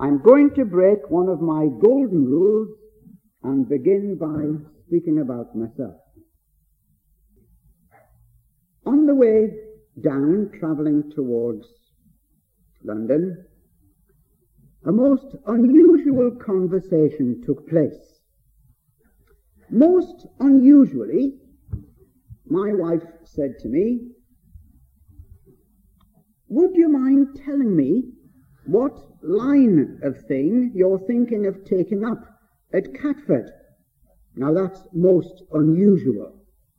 I'm going to break one of my golden rules and begin by speaking about myself. On the way down, travelling towards London, a most unusual conversation took place. Most unusually, my wife said to me, "Would you mind telling me what line of thing you're thinking of taking up at Catford?" Now that's most unusual.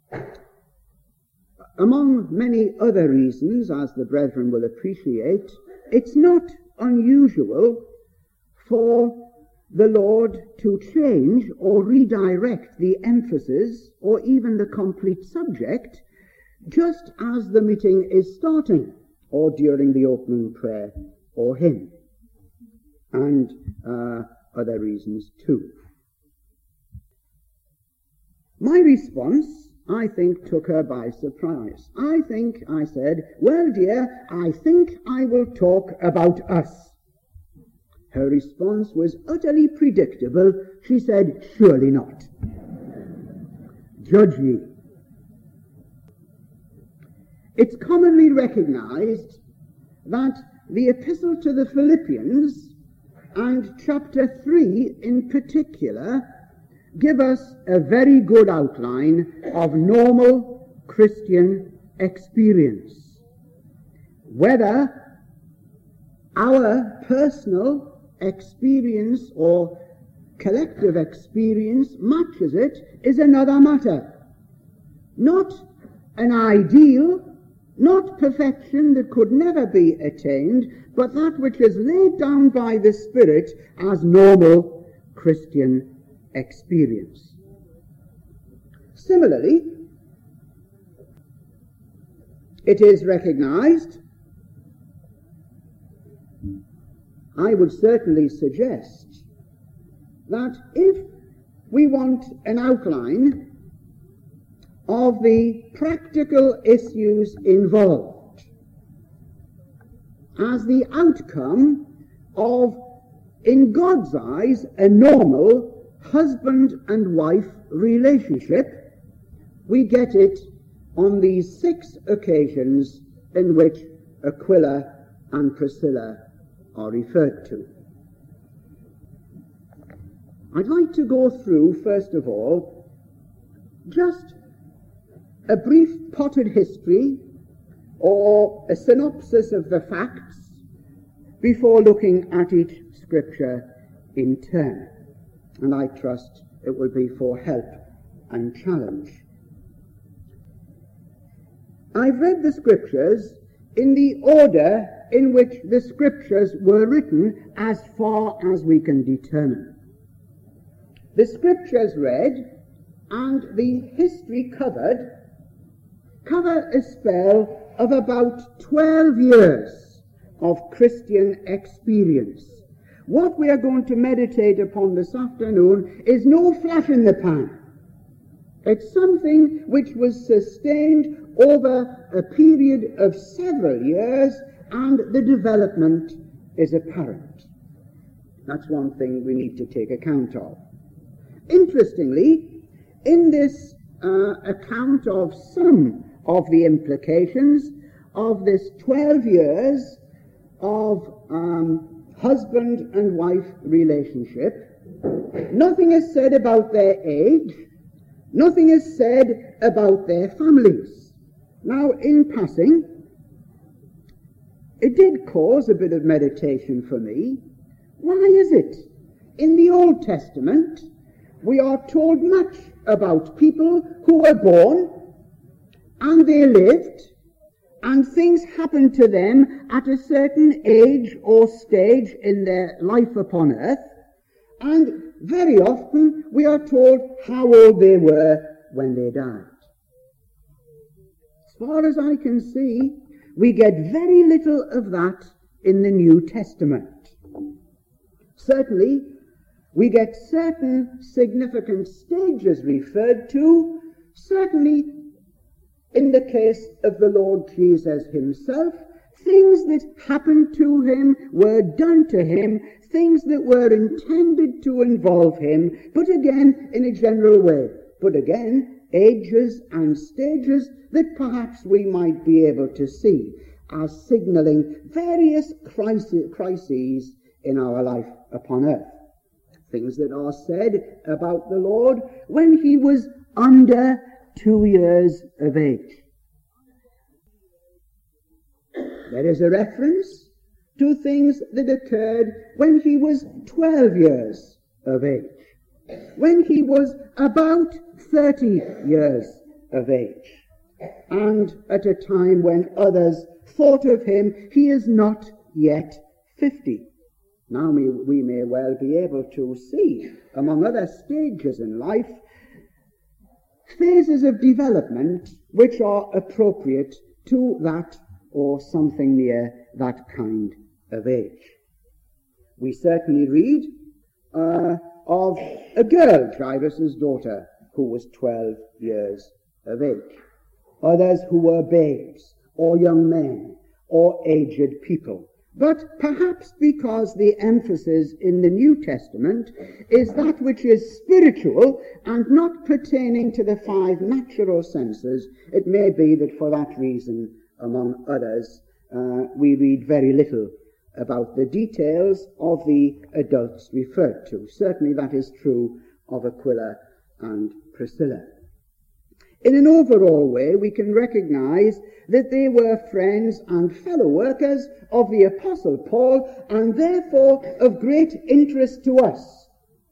Among many other reasons, as the brethren will appreciate, it's not unusual for the Lord to change or redirect the emphasis or even the complete subject just as the meeting is starting or during the opening prayer or hymn, and other reasons too. My response, I think, took her by surprise. I said, "Well, dear, I think I will talk about us." Her response was utterly predictable. She said, "Surely not. Judge ye." It's commonly recognized that the Epistle to the Philippians and chapter 3 in particular give us a very good outline of normal Christian experience. Whether our personal experience or collective experience matches it is another matter. Not an ideal, not perfection that could never be attained, but that which is laid down by the Spirit as normal Christian experience. Similarly, it is recognized, I would certainly suggest, that if we want an outline of the practical issues involved as the outcome of, in God's eyes, a normal husband and wife relationship, we get it on these 6 occasions in which Aquila and Priscilla are referred to. I'd like to go through, first of all, just a brief potted history or a synopsis of the facts before looking at each scripture in turn. And I trust it will be for help and challenge. I've read the scriptures in the order in which the scriptures were written as far as we can determine. The scriptures read and the history cover a spell of about 12 years of Christian experience. What we are going to meditate upon this afternoon is no flash in the pan. It's something which was sustained over a period of several years, and the development is apparent. That's one thing we need to take account of. Interestingly, in this account of some of the implications of this 12 years of husband and wife relationship, nothing is said about their age, nothing is said about their families. Now, in passing, it did cause a bit of meditation for me. Why is it? In the Old Testament, we are told much about people who were born, and they lived, and things happened to them at a certain age or stage in their life upon earth, and very often we are told how old they were when they died. As far as I can see, we get very little of that in the New Testament. Certainly, we get certain significant stages referred to, certainly in the case of the Lord Jesus himself, things that happened to him, were done to him, things that were intended to involve him, but again in a general way, but again ages and stages that perhaps we might be able to see as signaling various crises in our life upon earth. Things that are said about the Lord when he was under 2 years of age. There is a reference to things that occurred when he was 12 years of age, when he was about 30 years of age, and at a time when others thought of him, he is not yet 50. Now we may well be able to see, among other stages in life, phases of development which are appropriate to that or something near that kind of age. We certainly read of a girl, Jairus' daughter, who was 12 years of age. Others who were babes, or young men, or aged people. But perhaps because the emphasis in the New Testament is that which is spiritual and not pertaining to the 5 natural senses, it may be that for that reason, among others, we read very little about the details of the adults referred to. Certainly that is true of Aquila and Priscilla. In an overall way, we can recognize that they were friends and fellow workers of the Apostle Paul, and therefore of great interest to us.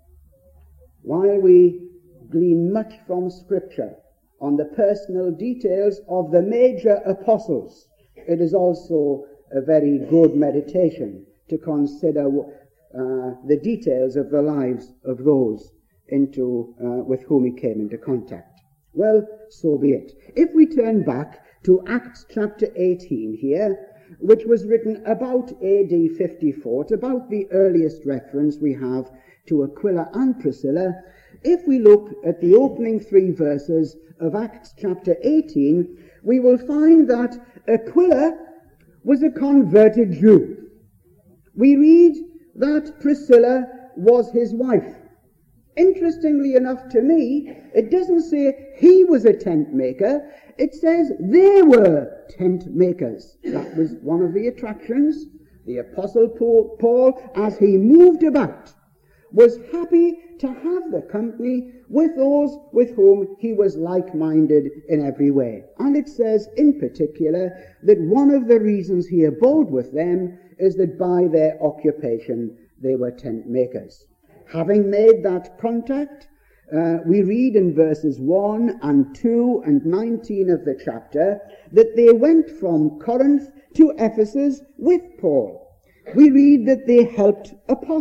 While we glean much from Scripture on the personal details of the major apostles, it is also a very good meditation to consider the details of the lives of those with whom he came into contact. Well, so be it. If we turn back to Acts chapter 18 here, which was written about AD 54, it's about the earliest reference we have to Aquila and Priscilla. If we look at the opening 3 verses of Acts chapter 18, we will find that Aquila was a converted Jew. We read that Priscilla was his wife. Interestingly enough to me, it doesn't say he was a tent maker, it says they were tent makers. That was one of the attractions. The Apostle Paul, as he moved about, was happy to have the company with those with whom he was like-minded in every way. And it says in particular that one of the reasons he abode with them is that by their occupation they were tent makers. Having made that contact, we read in verses 1 and 2 and 19 of the chapter that they went from Corinth to Ephesus with Paul. We read that they helped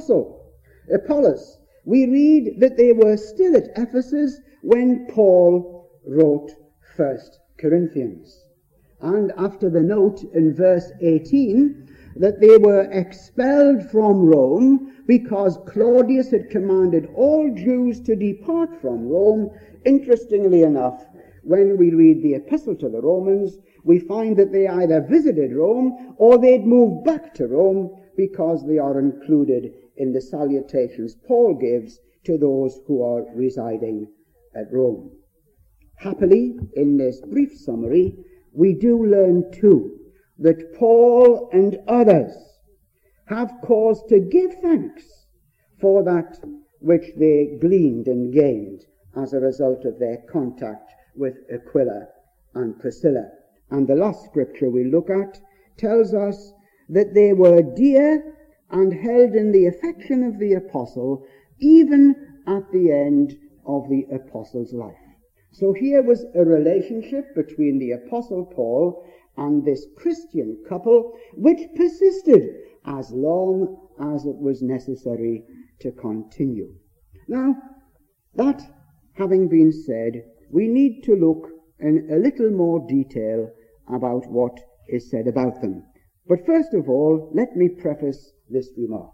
Apollos. We read that they were still at Ephesus when Paul wrote 1 Corinthians. And after the note in verse 18 that they were expelled from Rome because Claudius had commanded all Jews to depart from Rome, interestingly enough, when we read the epistle to the Romans, we find that they either visited Rome or they'd moved back to Rome, because they are included in the salutations Paul gives to those who are residing at Rome. Happily, in this brief summary, we do learn too that Paul and others have cause to give thanks for that which they gleaned and gained as a result of their contact with Aquila and Priscilla. And the last scripture we look at tells us that they were dear and held in the affection of the apostle even at the end of the apostle's life. So here was a relationship between the apostle Paul and this Christian couple which persisted as long as it was necessary to continue. Now, that having been said, we need to look in a little more detail about what is said about them. But first of all, let me preface this remark.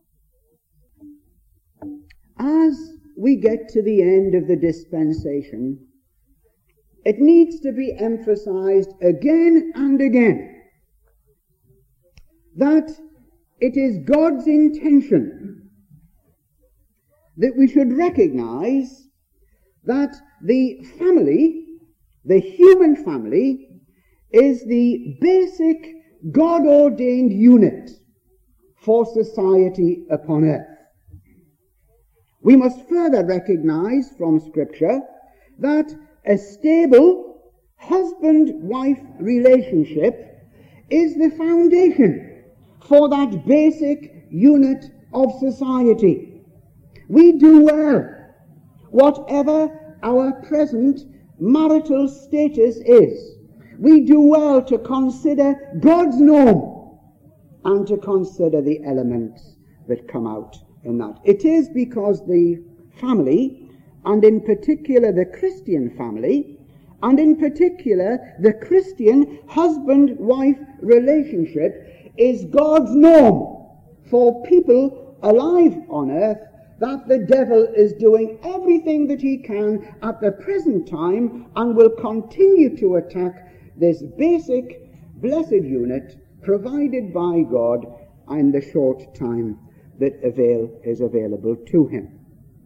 As we get to the end of the dispensation, it needs to be emphasized again and again that it is God's intention that we should recognize that the family, the human family, is the basic God-ordained unit for society upon earth. We must further recognize from Scripture that a stable husband-wife relationship is the foundation for that basic unit of society. We do well, whatever our present marital status is, we do well to consider God's norm and to consider the elements that come out in that. It is because the family, and in particular the Christian family, and in particular the Christian husband-wife relationship, is God's norm for people alive on earth, that the devil is doing everything that he can at the present time and will continue to attack this basic blessed unit provided by God in the short time that is available to him.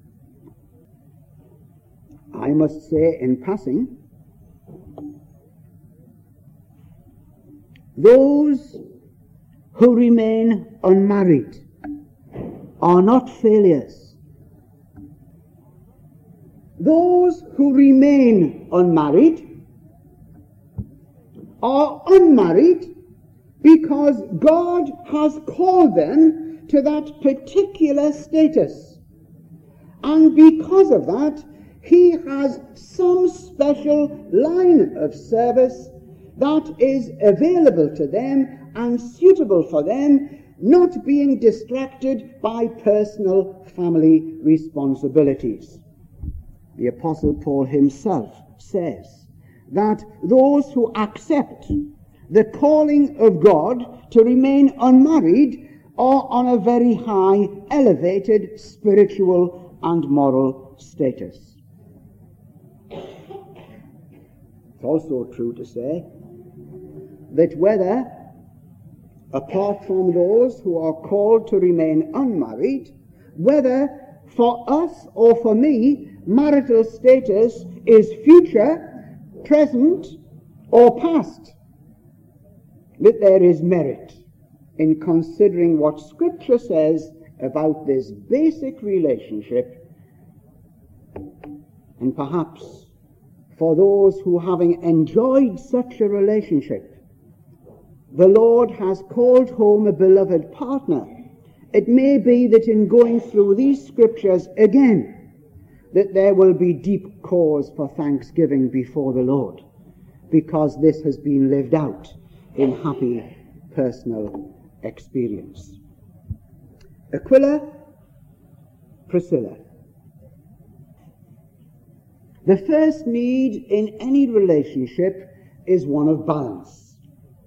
I must say in passing, those who remain unmarried are not failures. Those who remain unmarried are unmarried because God has called them to that particular status. And because of that, he has some special line of service that is available to them and suitable for them, not being distracted by personal family responsibilities. The Apostle Paul himself says that those who accept the calling of God to remain unmarried are on a very high, elevated spiritual and moral status. It's also true to say that whether, apart from those who are called to remain unmarried, whether for us or for me, marital status is future, present, or past, that there is merit in considering what Scripture says about this basic relationship, and perhaps for those who, having enjoyed such a relationship, the Lord has called home a beloved partner, it may be that in going through these Scriptures again, that there will be deep cause for thanksgiving before the Lord, because this has been lived out in happy personal experience. Aquila, Priscilla. The first need in any relationship is one of balance.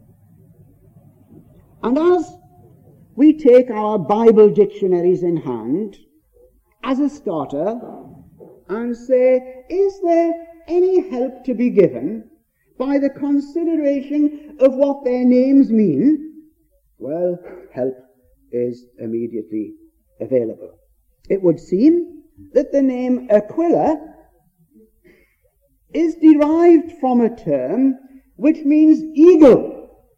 And as we take our Bible dictionaries in hand as a starter and say, is there any help to be given by the consideration of what their names mean? Well, help is immediately available. It would seem that the name Aquila is derived from a term which means eagle.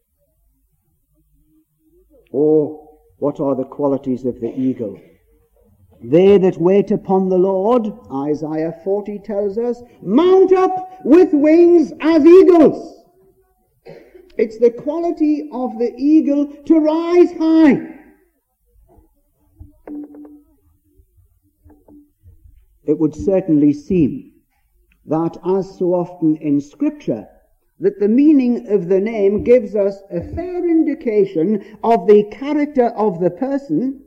Oh, what are the qualities of the eagle? They that wait upon the Lord, Isaiah 40 tells us, mount up with wings as eagles. It's the quality of the eagle to rise high. It would certainly seem that, as so often in Scripture, that the meaning of the name gives us a fair indication of the character of the person.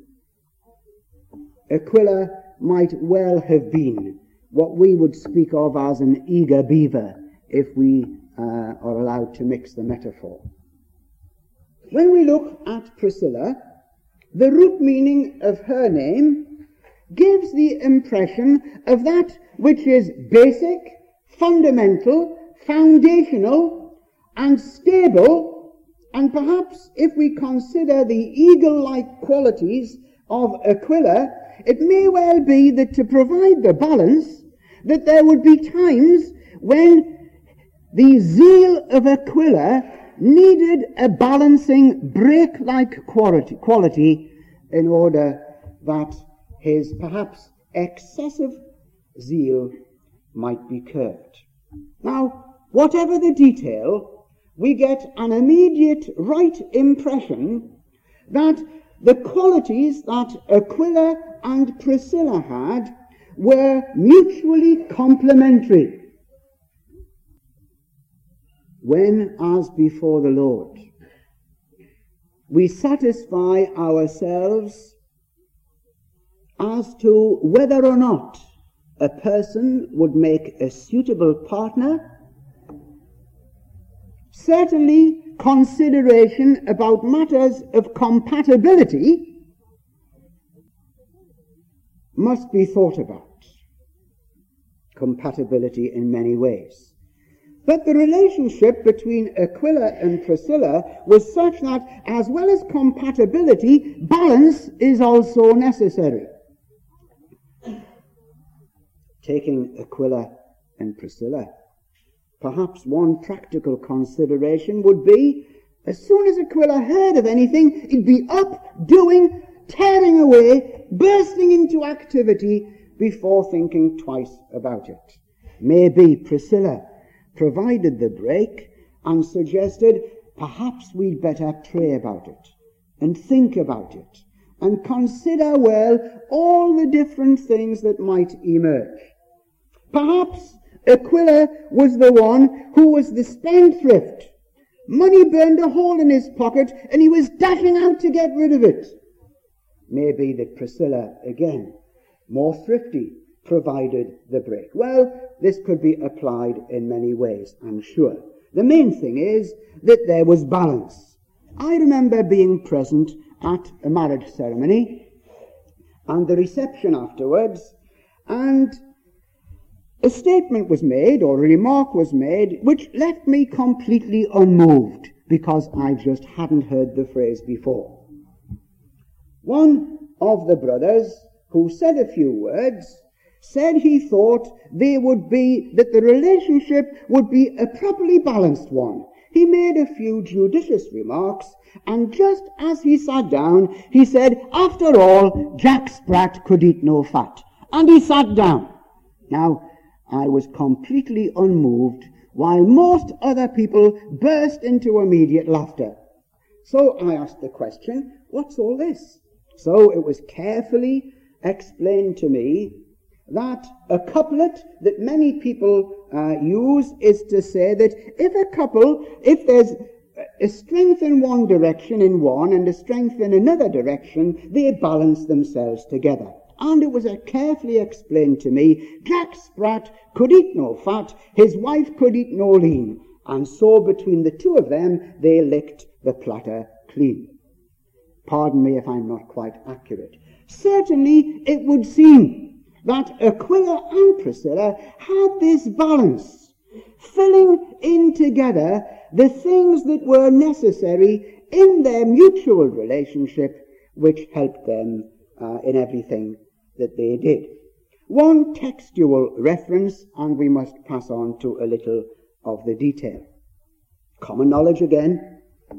Aquila might well have been what we would speak of as an eager beaver, if we are allowed to mix the metaphor. When we look at Priscilla, the root meaning of her name gives the impression of that which is basic, fundamental, foundational, and stable, And perhaps if we consider the eagle-like qualities of Aquila, it may well be that to provide the balance, that there would be times when the zeal of Aquila needed a balancing brake-like quality in order that his perhaps excessive zeal might be curbed. Now, whatever the detail, we get an immediate right impression that the qualities that Aquila and Priscilla had were mutually complementary. When, as before the Lord, we satisfy ourselves as to whether or not a person would make a suitable partner, certainly consideration about matters of compatibility must be thought about. Compatibility in many ways. But the relationship between Aquila and Priscilla was such that, as well as compatibility, balance is also necessary. Taking Aquila and Priscilla, perhaps one practical consideration would be, as soon as Aquila heard of anything, he'd be up, doing, tearing away, bursting into activity before thinking twice about it. Maybe Priscilla provided the break and suggested, perhaps we'd better pray about it and think about it and consider well all the different things that might emerge. Perhaps Aquila was the one who was the spendthrift. Money burned a hole in his pocket and he was dashing out to get rid of it. Maybe that Priscilla, again, more thrifty, provided the break. Well, this could be applied in many ways, I'm sure. The main thing is that there was balance. I remember being present at a marriage ceremony and the reception afterwards, and a statement was made, or a remark was made, which left me completely unmoved, because I just hadn't heard the phrase before. One of the brothers, who said a few words, said he thought that the relationship would be a properly balanced one. He made a few judicious remarks, and just as he sat down, he said, after all, Jack Sprat could eat no fat. And he sat down. Now, I was completely unmoved, while most other people burst into immediate laughter. So I asked the question, what's all this? So it was carefully explained to me that a couplet that many people use is to say that if there's a strength in one direction in one and a strength in another direction, they balance themselves together. And it was carefully explained to me, Jack Sprat could eat no fat, his wife could eat no lean, and so between the two of them they licked the platter clean. Pardon me if I'm not quite accurate. Certainly it would seem that Aquila and Priscilla had this balance, filling in together the things that were necessary in their mutual relationship, which helped them in everything that they did. One textual reference, and we must pass on to a little of the detail. Common knowledge again.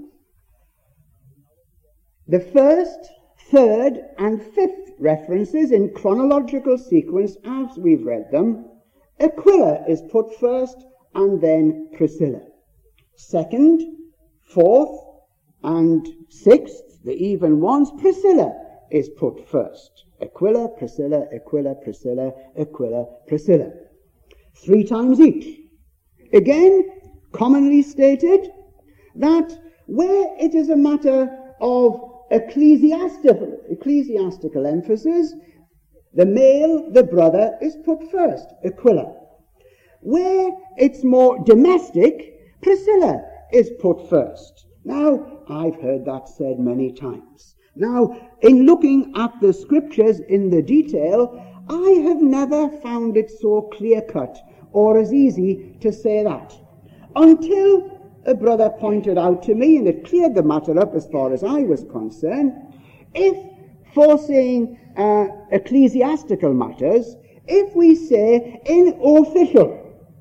The first, third, and fifth references in chronological sequence as we've read them, Aquila is put first and then Priscilla. Second, fourth, and sixth, the even ones, Priscilla is put first. Aquila, Priscilla, Aquila, Priscilla, Aquila, Priscilla. 3 times each. Again, commonly stated that where it is a matter of ecclesiastical emphasis, the male, the brother, is put first, Aquila. Where it's more domestic, Priscilla is put first. Now, I've heard that said many times. Now, in looking at the scriptures in the detail, I have never found it so clear-cut or as easy to say that, until a brother pointed out to me, and it cleared the matter up as far as I was concerned, if, for saying ecclesiastical matters, if we say inofficial,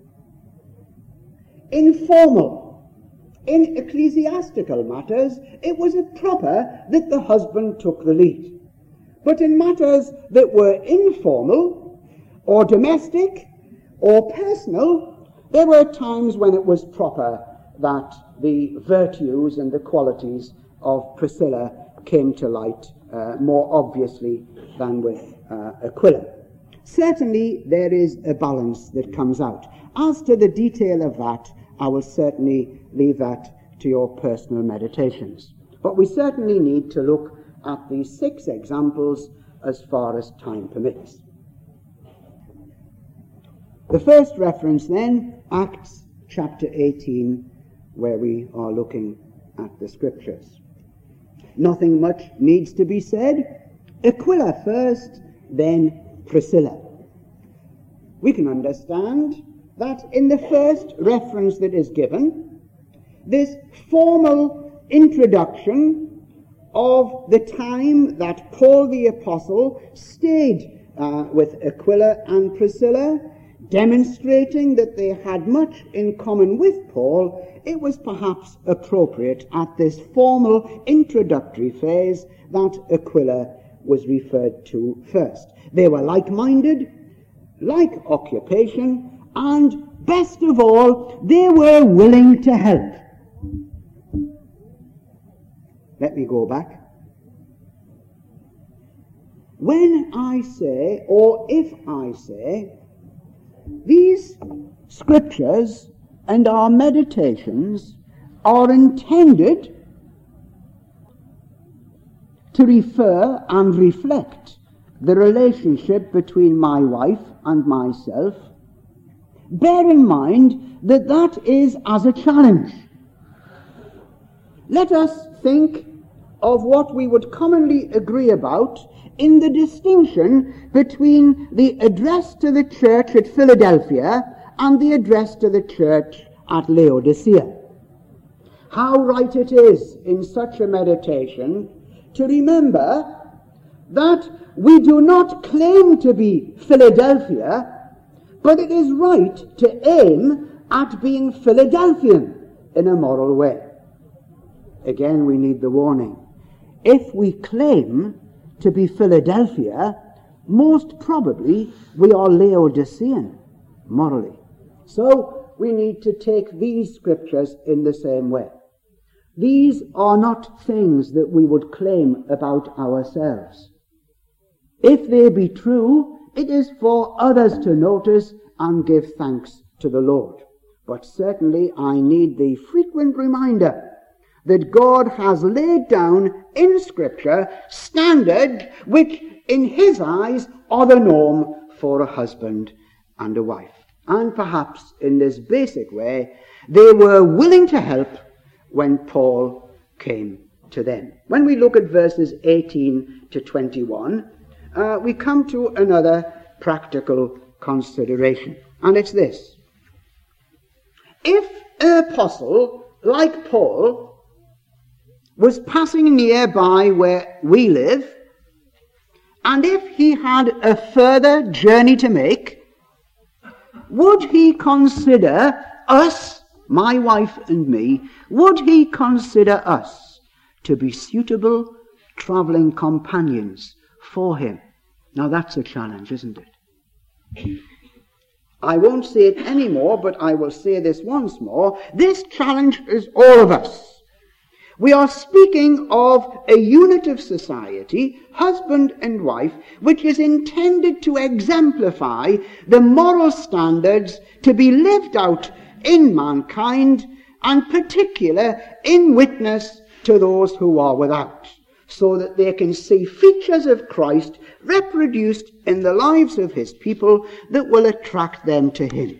informal, in ecclesiastical matters, it was proper that the husband took the lead. But in matters that were informal, or domestic, or personal, there were times when it was proper that the virtues and the qualities of Priscilla came to light more obviously than with Aquila. Certainly there is a balance that comes out. As to the detail of that, I will certainly leave that to your personal meditations. But we certainly need to look at these 6 examples as far as time permits. The first reference then, Acts chapter 18, where we are looking at the scriptures. Nothing much needs to be said. Aquila first, then Priscilla. We can understand that in the first reference that is given, this formal introduction of the time that Paul the Apostle stayed with Aquila and Priscilla, demonstrating that they had much in common with Paul, it was perhaps appropriate at this formal introductory phase that Aquila was referred to first. They were like-minded, like occupation, and best of all, they were willing to help. Let me go back. When I say, or if I say, these scriptures and our meditations are intended to refer and reflect the relationship between my wife and myself, bear in mind that that is as a challenge. Let us think of what we would commonly agree about in the distinction between the address to the church at Philadelphia and the address to the church at Laodicea. How right it is in such a meditation to remember that we do not claim to be Philadelphia, but it is right to aim at being Philadelphian in a moral way. Again, we need the warning. If we claim to be Philadelphia, most probably we are Laodicean morally. So we need to take these scriptures in the same way. These are not things that we would claim about ourselves. If they be true, it is for others to notice and give thanks to the Lord. But certainly I need the frequent reminder that God has laid down in Scripture standards which in His eyes are the norm for a husband and a wife. And perhaps in this basic way, they were willing to help when Paul came to them. When we look at verses 18 to 21, we come to another practical consideration. And it's this. If an apostle like Paul was passing nearby where we live, and if he had a further journey to make, would he consider us, my wife and me, would he consider us to be suitable traveling companions for him? Now that's a challenge, isn't it? I won't say it anymore, but I will say this once more. This challenge is all of us. We are speaking of a unit of society, husband and wife, which is intended to exemplify the moral standards to be lived out in mankind, and particular in witness to those who are without, so that they can see features of Christ reproduced in the lives of his people that will attract them to him.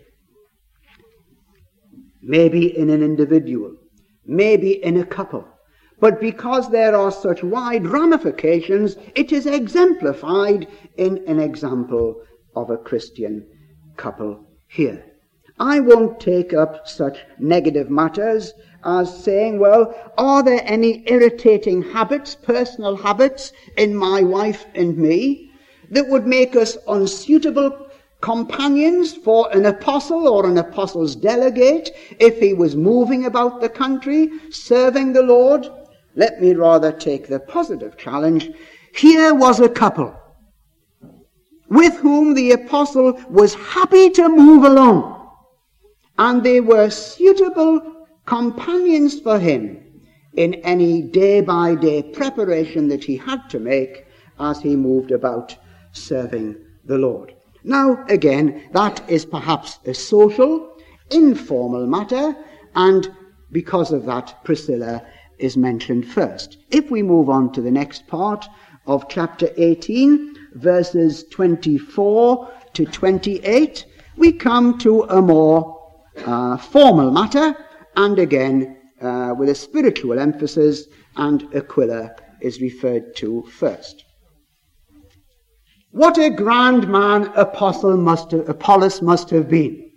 Maybe in an individual, maybe in a couple, but because there are such wide ramifications, it is exemplified in an example of a Christian couple here. I won't take up such negative matters as saying, well, are there any irritating habits, personal habits, in my wife and me that would make us unsuitable companions for an apostle or an apostle's delegate if he was moving about the country, serving the Lord? Let me rather take the positive challenge. Here was a couple with whom the apostle was happy to move along, and they were suitable companions for him in any day-by-day preparation that he had to make as he moved about serving the Lord. Now, again, that is perhaps a social, informal matter, and because of that, Priscilla is mentioned first. If we move on to the next part of chapter 18, verses 24 to 28, we come to a more formal matter, and again with a spiritual emphasis, and Aquila is referred to first. What a grand man Apollos must have been.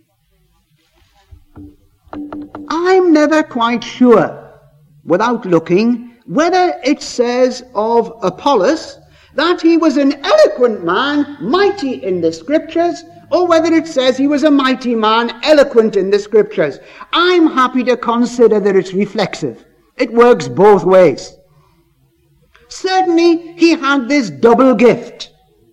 I'm never quite sure, without looking, whether it says of Apollos that he was an eloquent man, mighty in the scriptures, or whether it says he was a mighty man, eloquent in the scriptures. I'm happy to consider that it's reflexive. It works both ways. Certainly, he had this double gift.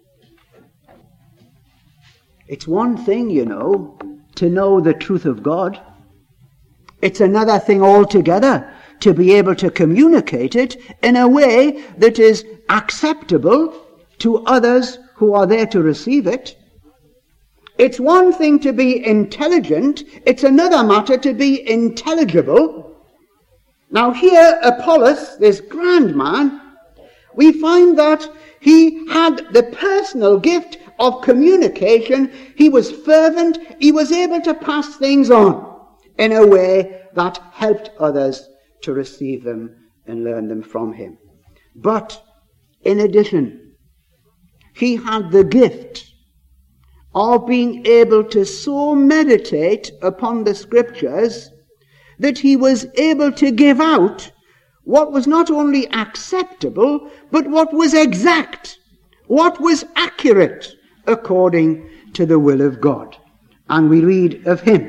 It's one thing, to know the truth of God. It's another thing altogether to be able to communicate it in a way that is acceptable to others who are there to receive it. It's one thing to be intelligent, it's another matter to be intelligible. Now here, Apollos, this grand man, we find that he had the personal gift of communication. He was fervent, he was able to pass things on in a way that helped others to receive them and learn them from him. But in addition, he had the gift of being able to so meditate upon the scriptures that he was able to give out what was not only acceptable, but what was exact, what was accurate according to the will of God. And we read of him,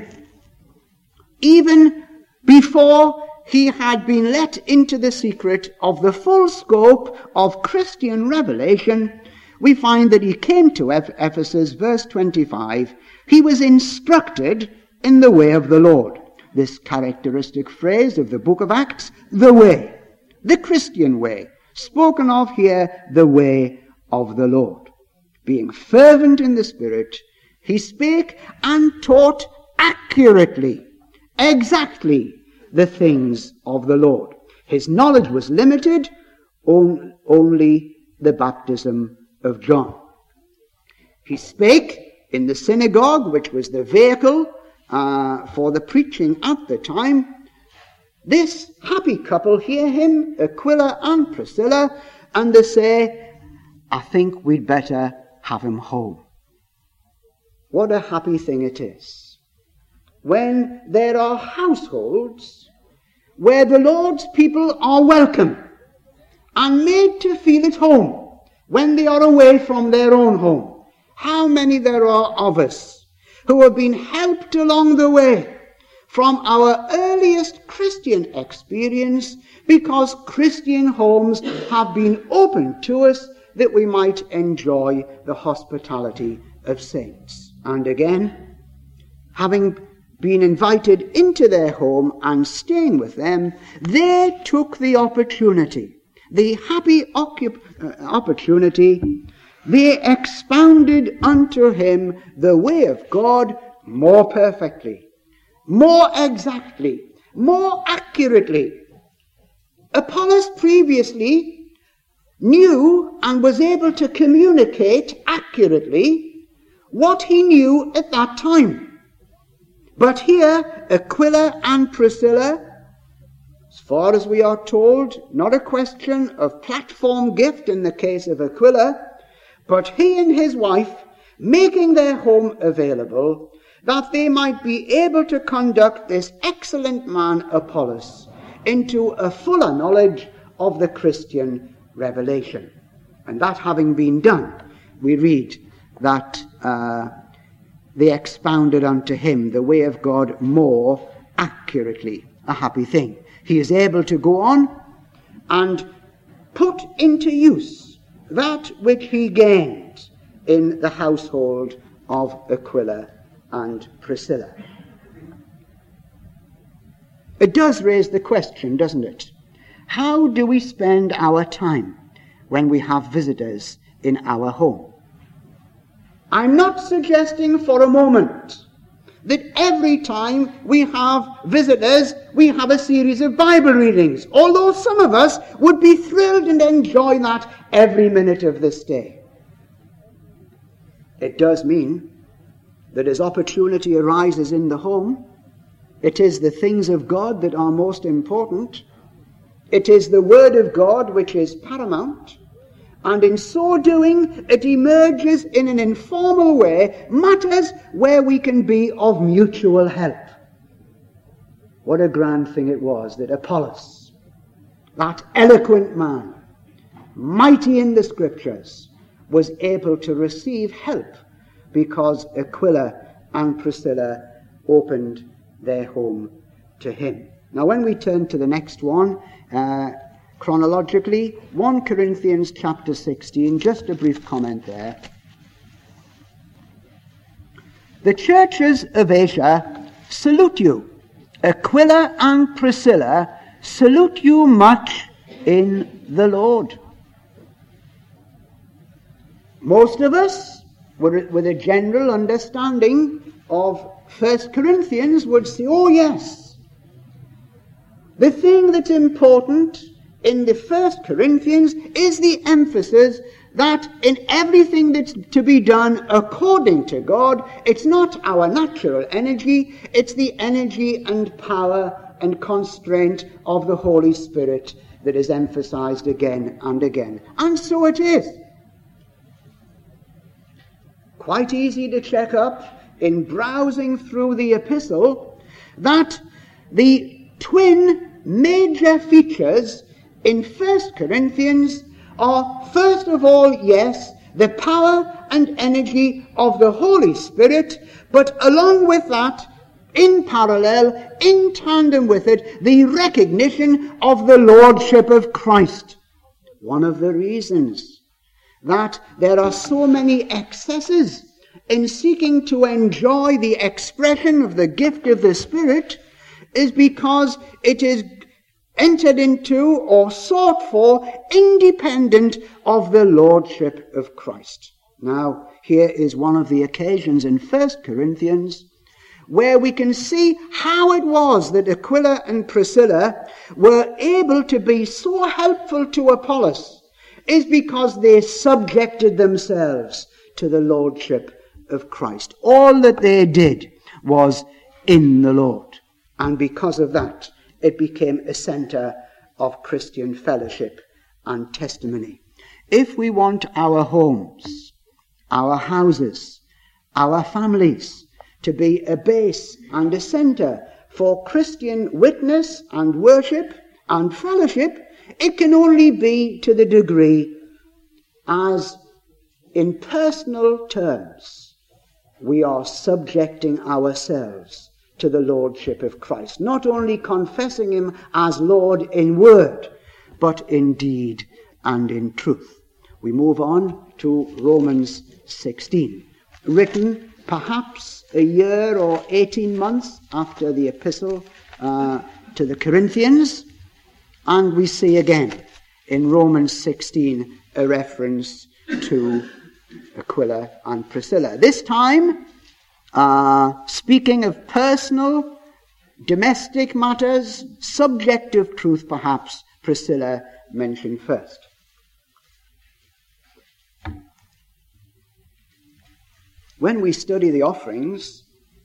even before he had been let into the secret of the full scope of Christian revelation, we find that he came to Ephesus, verse 25, he was instructed in the way of the Lord. This characteristic phrase of the book of Acts, the way, the Christian way, spoken of here, the way of the Lord. Being fervent in the Spirit, he spake and taught accurately, exactly, the things of the Lord. His knowledge was limited, only the baptism of John. He spake in the synagogue, which was the vehicle for the preaching at the time. This happy couple hear him, Aquila and Priscilla, and they say, I think we'd better have him home. What a happy thing it is when there are households where the Lord's people are welcome and made to feel at home when they are away from their own home. How many there are of us who have been helped along the way from our earliest Christian experience because Christian homes have been opened to us that we might enjoy the hospitality of saints. And again, having been invited into their home and staying with them, they took the opportunity, the happy opportunity. They expounded unto him the way of God more perfectly, more exactly, more accurately. Apollos previously knew and was able to communicate accurately what he knew at that time. But here, Aquila and Priscilla, as far as we are told, not a question of platform gift in the case of Aquila, but he and his wife, making their home available, that they might be able to conduct this excellent man Apollos into a fuller knowledge of the Christian revelation. And that having been done, we read that they expounded unto him the way of God more accurately. A happy thing. He is able to go on and put into use that which he gained in the household of Aquila and Priscilla. It does raise the question, doesn't it? How do we spend our time when we have visitors in our home? I'm not suggesting for a moment that every time we have visitors, we have a series of Bible readings, although some of us would be thrilled and enjoy that every minute of this day. It does mean that as opportunity arises in the home, it is the things of God that are most important. It is the Word of God which is paramount. And in so doing, it emerges in an informal way matters where we can be of mutual help. What a grand thing it was that Apollos, that eloquent man, mighty in the Scriptures, was able to receive help because Aquila and Priscilla opened their home to him. Now when we turn to the next one, chronologically, 1 Corinthians chapter 16, just a brief comment there. The churches of Asia salute you. Aquila and Priscilla salute you much in the Lord. Most of us, with a general understanding of 1 Corinthians, would say, oh yes, the thing that's important in the 1 Corinthians is the emphasis that in everything that's to be done according to God, it's not our natural energy, it's the energy and power and constraint of the Holy Spirit that is emphasized again and again. And so it is. Quite easy to check up in browsing through the epistle that the twin major features in 1 Corinthians are, first of all, yes, the power and energy of the Holy Spirit, but along with that, in parallel, in tandem with it, the recognition of the Lordship of Christ. One of the reasons that there are so many excesses in seeking to enjoy the expression of the gift of the Spirit is because it is entered into or sought for independent of the Lordship of Christ. Now, here is one of the occasions in 1 Corinthians where we can see how it was that Aquila and Priscilla were able to be so helpful to Apollos, is because they subjected themselves to the Lordship of Christ. All that they did was in the Lord. And because of that, it became a center of Christian fellowship and testimony. If we want our homes, our houses, our families to be a base and a center for Christian witness and worship and fellowship, it can only be to the degree as in personal terms we are subjecting ourselves to the Lordship of Christ, not only confessing him as Lord in word, but in deed and in truth. We move on to Romans 16, written perhaps a year or 18 months after the epistle to the Corinthians, and we see again in Romans 16 a reference to Aquila and Priscilla. This time, speaking of personal, domestic matters, subjective truth perhaps, Priscilla mentioned first. When we study the offerings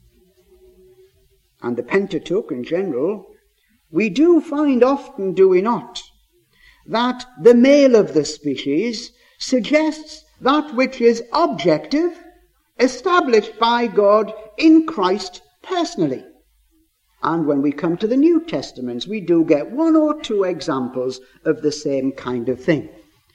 and the Pentateuch in general, we do find often, do we not, that the male of the species suggests that which is objective established by God in Christ personally. And when we come to the New Testaments, we do get one or two examples of the same kind of thing.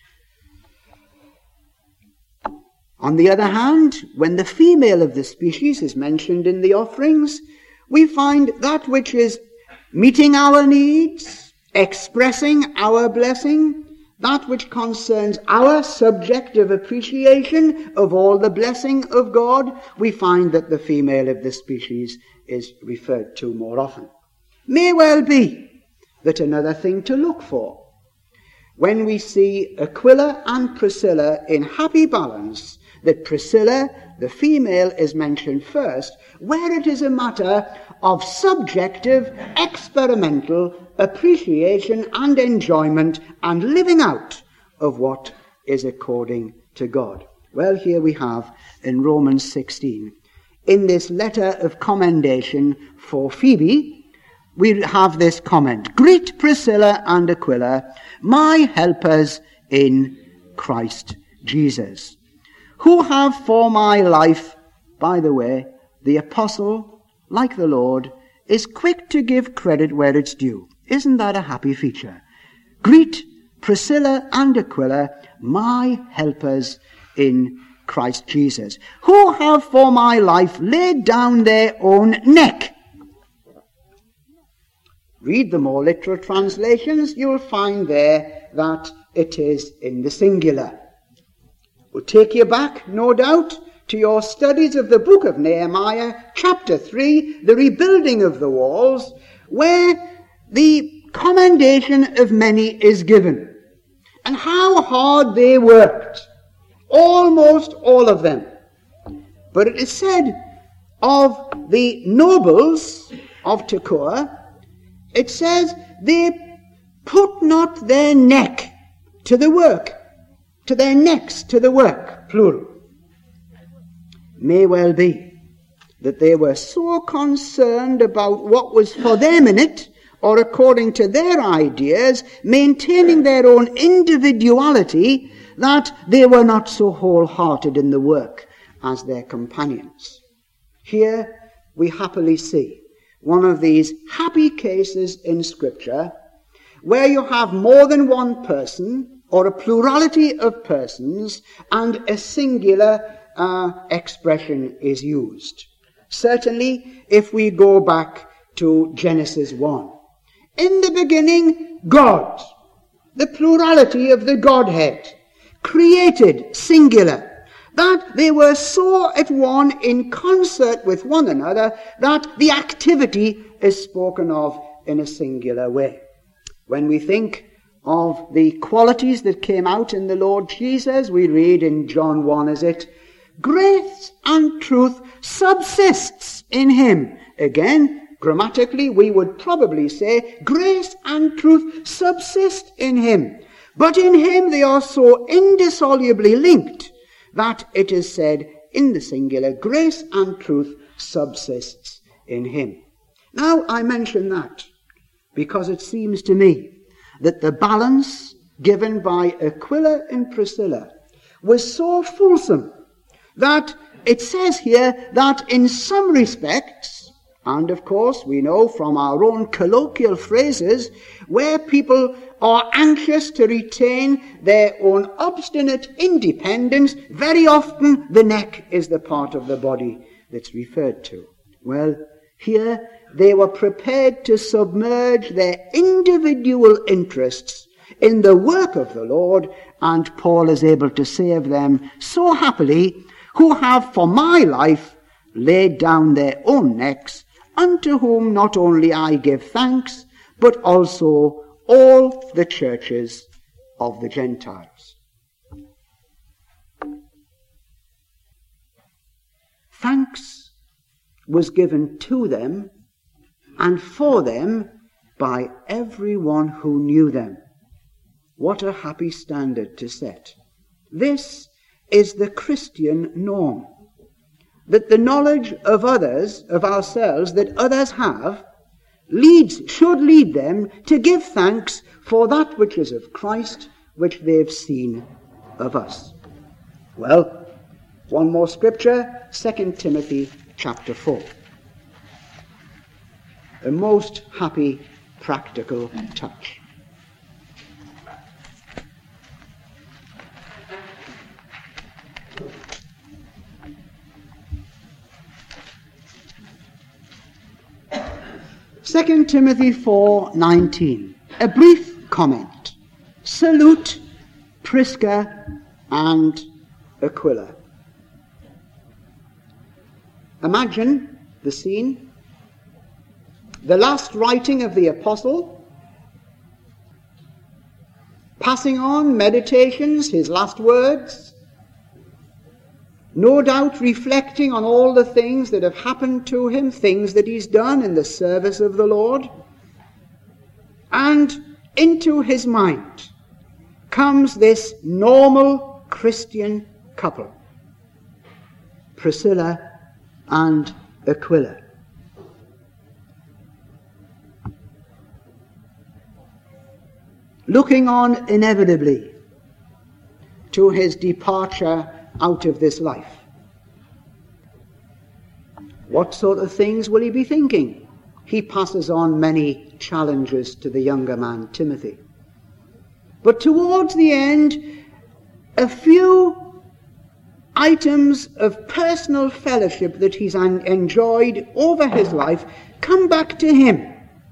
On the other hand, when the female of the species is mentioned in the offerings, we find that which is meeting our needs, expressing our blessing, that which concerns our subjective appreciation of all the blessing of God, we find that the female of the species is referred to more often. May well be that another thing to look for, when we see Aquila and Priscilla in happy balance, that Priscilla, the female, is mentioned first, where it is a matter of subjective, experimental appreciation and enjoyment and living out of what is according to God. Well, here we have in Romans 16, in this letter of commendation for Phoebe, we have this comment: "Greet Priscilla and Aquila, my helpers in Christ Jesus, who have for my life," by the way, the apostle, like the Lord, is quick to give credit where it's due. Isn't that a happy feature? "Greet Priscilla and Aquila, my helpers in Christ Jesus, who have for my life laid down their own neck." Read the more literal translations, you'll find there that it is in the singular. We'll take you back, no doubt, to your studies of the book of Nehemiah, chapter 3, the rebuilding of the walls, where the commendation of many is given, and how hard they worked, almost all of them. But it is said of the nobles of Tekoa, it says, they put not their neck to the work, to their necks to the work, plural. May well be that they were so concerned about what was for them in it, or according to their ideas, maintaining their own individuality, that they were not so wholehearted in the work as their companions. Here we happily see one of these happy cases in Scripture where you have more than one person or a plurality of persons and a singular expression is used. Certainly, if we go back to Genesis 1. In the beginning, God, the plurality of the Godhead, created, singular, that they were so at one in concert with one another that the activity is spoken of in a singular way. When we think of the qualities that came out in the Lord Jesus, we read in John 1, is it, "Grace and truth subsists in him." Again, grammatically, we would probably say, grace and truth subsist in him. But in him they are so indissolubly linked that it is said in the singular, grace and truth subsists in him. Now, I mention that because it seems to me that the balance given by Aquila and Priscilla was so fulsome that it says here that in some respects, and of course we know from our own colloquial phrases, where people are anxious to retain their own obstinate independence, very often the neck is the part of the body that's referred to. Well, here they were prepared to submerge their individual interests in the work of the Lord, and Paul is able to say of them so happily, "Who have for my life laid down their own necks, unto whom not only I give thanks, but also all the churches of the Gentiles." Thanks was given to them and for them by everyone who knew them. What a happy standard to set. This is the Christian norm, that the knowledge of others, of ourselves, that others have, should lead them to give thanks for that which is of Christ, which they've seen of us. Well, One more scripture, 2 Timothy chapter 4. A most happy, practical touch. Second Timothy 4:19. A brief comment. Salute Prisca and Aquila. Imagine the scene. The last writing of the apostle, passing on meditations, his last words, no doubt reflecting on all the things that have happened to him, things that he's done in the service of the Lord. And into his mind comes this normal Christian couple, Priscilla and Aquila. Looking on inevitably to his departure out of this life. What sort of things will he be thinking? He passes on many challenges to the younger man, Timothy. But towards the end, a few items of personal fellowship that he's enjoyed over his life come back to him.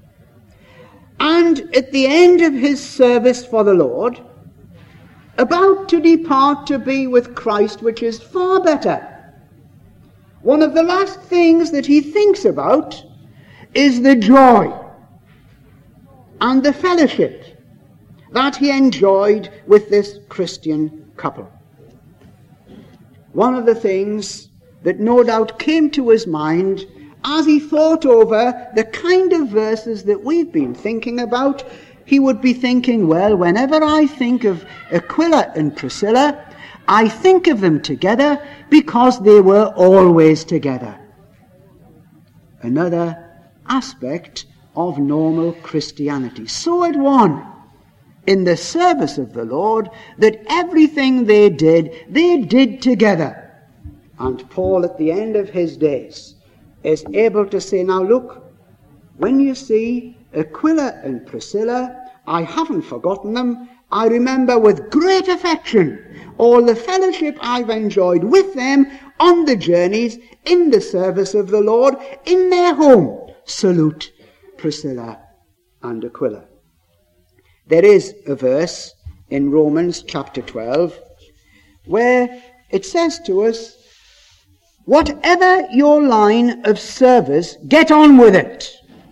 And at the end of his service for the Lord, about to depart to be with Christ, which is far better, one of the last things that he thinks about is the joy and the fellowship that he enjoyed with this Christian couple. One of the things that no doubt came to his mind as he thought over the kind of verses that we've been thinking about, he would be thinking, well, whenever I think of Aquila and Priscilla, I think of them together because they were always together. Another aspect of normal Christianity. So at one in the service of the Lord that everything they did together. And Paul at the end of his days is able to say, now look, when you see Aquila and Priscilla, I haven't forgotten them. I remember with great affection all the fellowship I've enjoyed with them on the journeys, in the service of the Lord, in their home. Salute Priscilla and Aquila. There is a verse in Romans chapter 12 where it says to us, whatever your line of service, get on with it.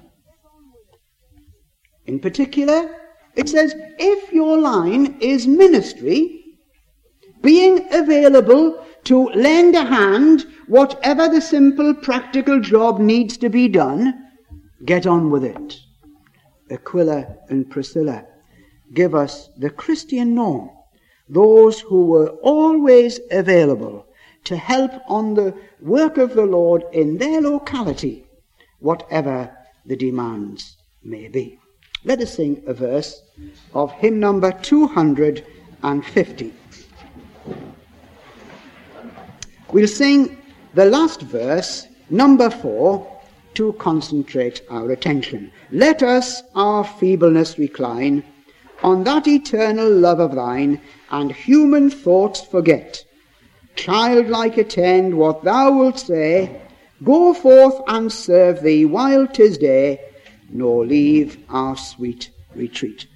In particular, it says, if your line is ministry, being available to lend a hand, whatever the simple practical job needs to be done, get on with it. Aquila and Priscilla give us the Christian norm, those who were always available to help on the work of the Lord in their locality, whatever the demands may be. Let us sing a verse of hymn number 250. We'll sing the last verse, number 4, to concentrate our attention. Let us our feebleness recline, on that eternal love of thine, and human thoughts forget. Childlike attend what thou wilt say, go forth and serve thee while 'tis day, nor leave our sweet retreat.